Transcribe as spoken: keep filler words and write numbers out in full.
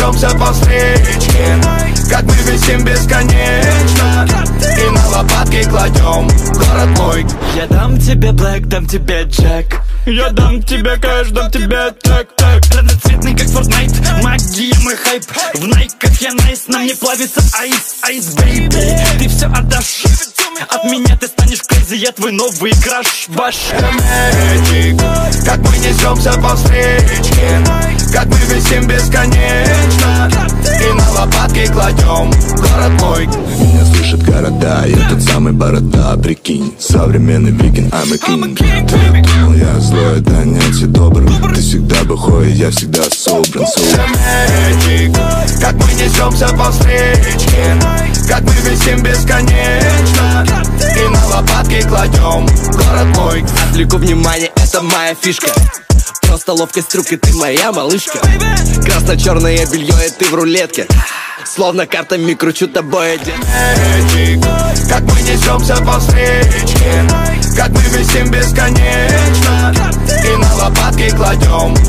несемся по встречке, как мы висим бесконечно, и на лопатки кладем город мой. Я дам тебе блэк, дам тебе джек, я дам тебе кэш, дам тебе так, так. Разноцветный как Fortnite, магия мой хайп. В найках я найс, на мне плавится айс, айс, бейби. Ты все отдашь, от меня ты станешь crazy, я твой новый краш, ваш. Это magic, как мы несемся по встречке, как мы висим бесконечно, и на лопатки кладем город мой. Меня слышат города, я тот самый борода, прикинь, современный викинг, I'm a king. Ты думал, я злой, да нет, я добр. Ты всегда бухой, я всегда собран. Это magic, как мы несемся по встречке, как мы висим бесконечно, и на лопатки кладем город мой. Отвлеку внимание, это моя фишка. Просто ловкость рук, и ты моя малышка. Красно-черное белье, и ты в рулетке. Словно картами кручу тобой один. Magic, как мы несемся по встречке, как мы висим бесконечно, и на лопатки кладем